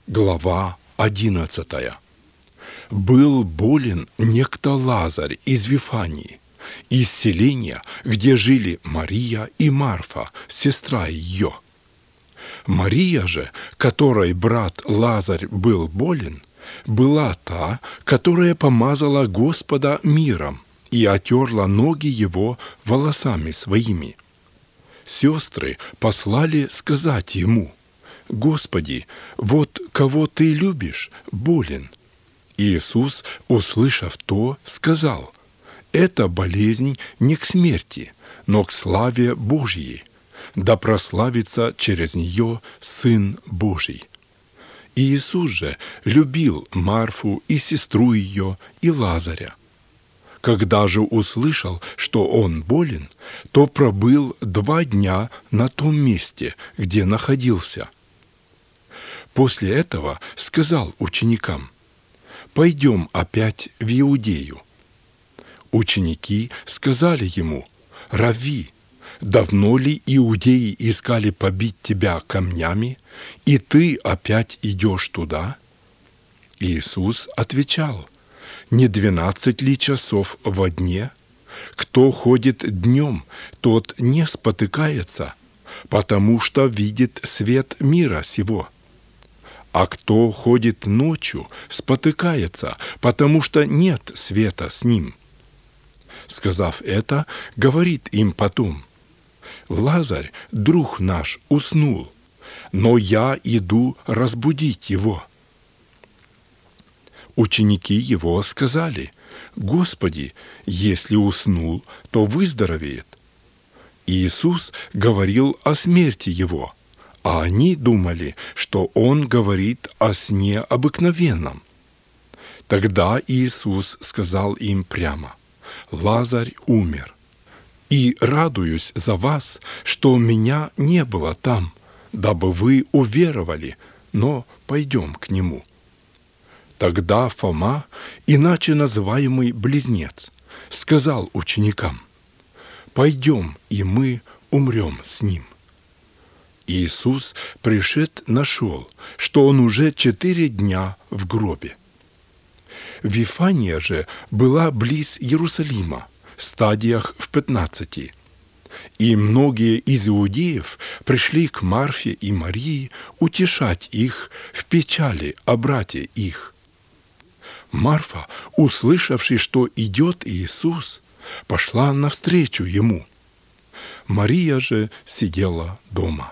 Глава 11. Был болен некто Лазарь из Вифании, из селения, где жили Мария и Марфа, сестра ее. Мария же, которой брат Лазарь был болен, была та, которая помазала Господа миром и отерла ноги его волосами своими. Сестры послали сказать ему: «Господи, вот кого ты любишь, болен». Иисус, услышав то, сказал: «Эта болезнь не к смерти, но к славе Божьей, да прославится через нее Сын Божий». Иисус же любил Марфу и сестру ее и Лазаря. Когда же услышал, что он болен, то пробыл 2 дня на том месте, где находился. После этого сказал ученикам: «Пойдем опять в Иудею». Ученики сказали ему: «Равви, давно ли иудеи искали побить тебя камнями, и ты опять идешь туда?» Иисус отвечал: «Не 12 ли часов во дне? Кто ходит днем, тот не спотыкается, потому что видит свет мира сего. А кто ходит ночью, спотыкается, потому что нет света с ним». Сказав это, говорит им потом: «Лазарь, друг наш, уснул, но я иду разбудить его». Ученики его сказали: «Господи, если уснул, то выздоровеет». Иисус говорил о смерти его, а они думали, что он говорит о сне обыкновенном. Тогда Иисус сказал им прямо: «Лазарь умер. И радуюсь за вас, что меня не было там, дабы вы уверовали, но пойдем к нему». Тогда Фома, иначе называемый Близнец, сказал ученикам: «Пойдем, и мы умрем с ним». Иисус, пришед, нашел, что он уже 4 дня в гробе. Вифания же была близ Иерусалима, стадиях в 15. И многие из иудеев пришли к Марфе и Марии утешать их в печали о брате их. Марфа, услышавши, что идет Иисус, пошла навстречу ему. Мария же сидела дома.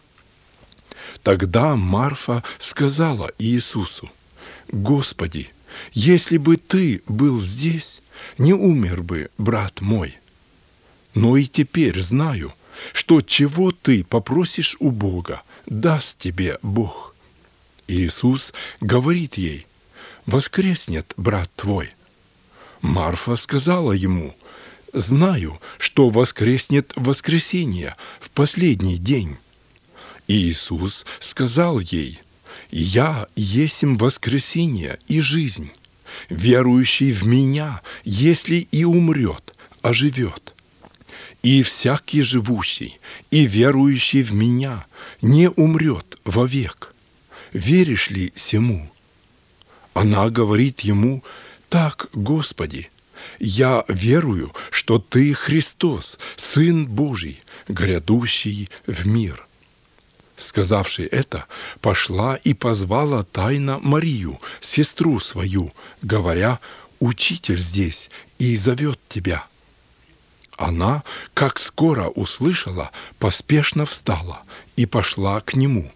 Тогда Марфа сказала Иисусу: «Господи, если бы ты был здесь, не умер бы брат мой. Но и теперь знаю, что чего ты попросишь у Бога, даст тебе Бог». Иисус говорит ей: «Воскреснет брат твой». Марфа сказала ему: «Знаю, что воскреснет в воскресенье, в последний день». Иисус сказал ей: «Я есмь воскресение и жизнь. Верующий в Меня, если и умрет, оживет. И всякий живущий и верующий в Меня не умрет вовек. Веришь ли сему?» Она говорит ему: «Так, Господи, я верую, что Ты Христос, Сын Божий, грядущий в мир». Сказавши это, пошла и позвала тайно Марию, сестру свою, говоря: «Учитель здесь и зовет тебя». Она, как скоро услышала, поспешно встала и пошла к нему.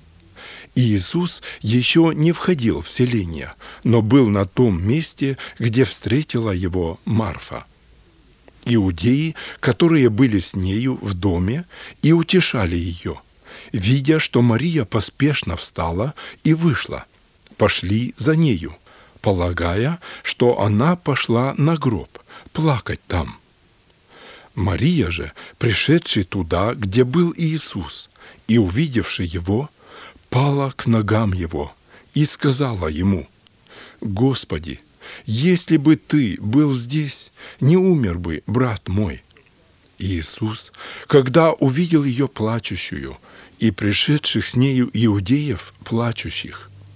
Иисус еще не входил в селение, но был на том месте, где встретила его Марфа. Иудеи, которые были с нею в доме и утешали ее, видя, что Мария поспешно встала и вышла, пошли за нею, полагая, что она пошла на гроб плакать там. Мария же, пришедшая туда, где был Иисус, и увидевши его, пала к ногам его и сказала ему: «Господи, если бы ты был здесь, не умер бы брат мой». Иисус, когда увидел ее плачущую и пришедших с нею иудеев плачущих,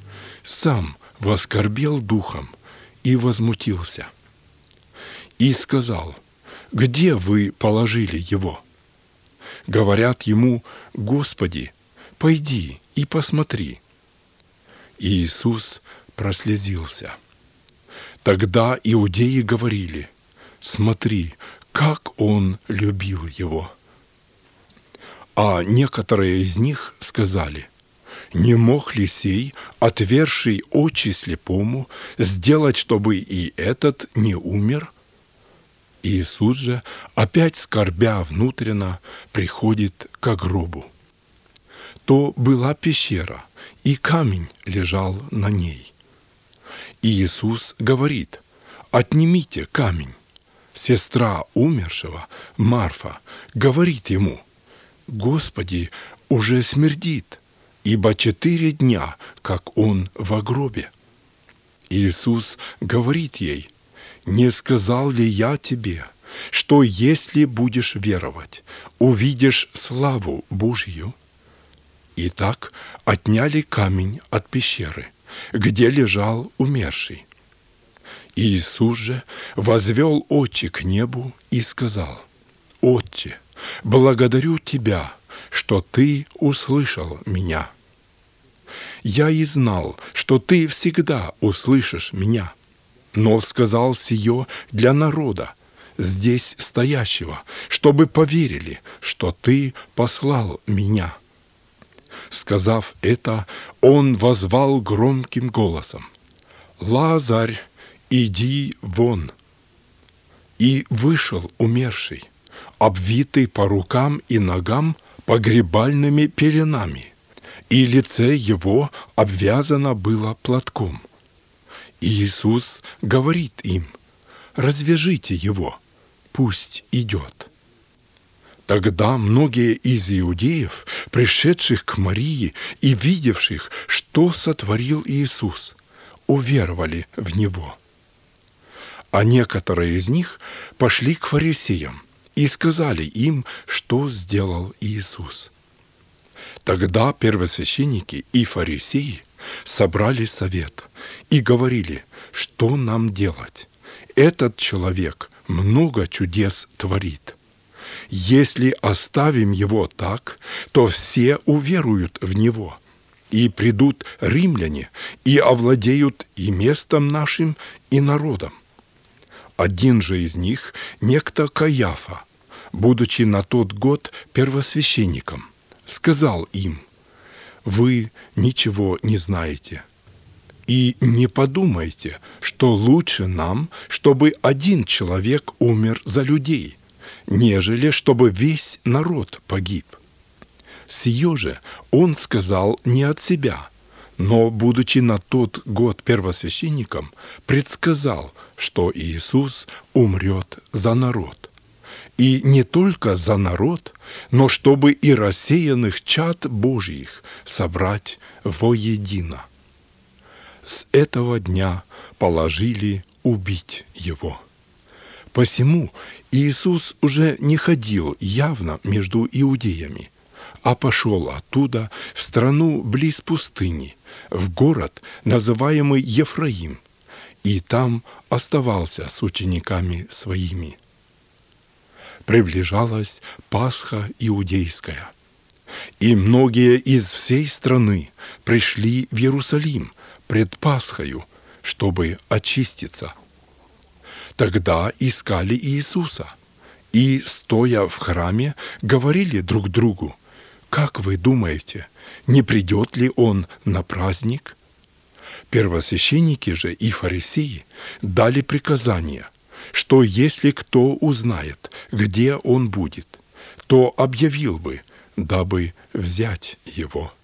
сам воскорбел духом и возмутился. И сказал: «Где вы положили его?» Говорят ему: «Господи, пойди и посмотри». И Иисус прослезился. Тогда иудеи говорили: «Смотри, как он любил его». А некоторые из них сказали: «Не мог ли сей, отверший очи слепому, сделать, чтобы и этот не умер?» Иисус же, опять скорбя внутренно, приходит к гробу. То была пещера, и камень лежал на ней. И Иисус говорит: «Отнимите камень». Сестра умершего, Марфа, говорит ему: «Господи, уже смердит, ибо 4 дня, как он в гробе». Иисус говорит ей: «Не сказал ли я тебе, что если будешь веровать, увидишь славу Божью?» Итак, отняли камень от пещеры, где лежал умерший. Иисус же возвел очи к небу и сказал: «Отче, благодарю Тебя, что Ты услышал меня. Я и знал, что Ты всегда услышишь меня, но сказал сие для народа, здесь стоящего, чтобы поверили, что Ты послал меня». Сказав это, он воззвал громким голосом: «Лазарь, иди вон!» И вышел умерший, обвитый по рукам и ногам погребальными пеленами, и лице его обвязано было платком. И Иисус говорит им: «Развяжите его, пусть идет». Тогда многие из иудеев, пришедших к Марии и видевших, что сотворил Иисус, уверовали в Него. А некоторые из них пошли к фарисеям и сказали им, что сделал Иисус. Тогда первосвященники и фарисеи собрали совет и говорили: «Что нам делать? Этот человек много чудес творит. Если оставим его так, то все уверуют в него, и придут римляне, и овладеют и местом нашим, и народом». Один же из них, некто Каяфа, будучи на тот год первосвященником, сказал им: «Вы ничего не знаете. И не подумайте, что лучше нам, чтобы один человек умер за людей, нежели чтобы весь народ погиб. Сие же он сказал не от себя, но, будучи на тот год первосвященником, предсказал, что Иисус умрет за народ. И не только за народ, но чтобы и рассеянных чад Божьих собрать воедино. С этого дня положили убить его. Посему Иисус уже не ходил явно между иудеями, а пошел оттуда в страну близ пустыни, в город, называемый Ефраим, и там оставался с учениками своими. Приближалась Пасха иудейская, и многие из всей страны пришли в Иерусалим пред Пасхою, чтобы очиститься. Тогда искали Иисуса, и, стоя в храме, говорили друг другу: «Как вы думаете, не придет ли Он на праздник?» Первосвященники же и фарисеи дали приказание, что если кто узнает, где Он будет, то объявил бы, дабы взять Его.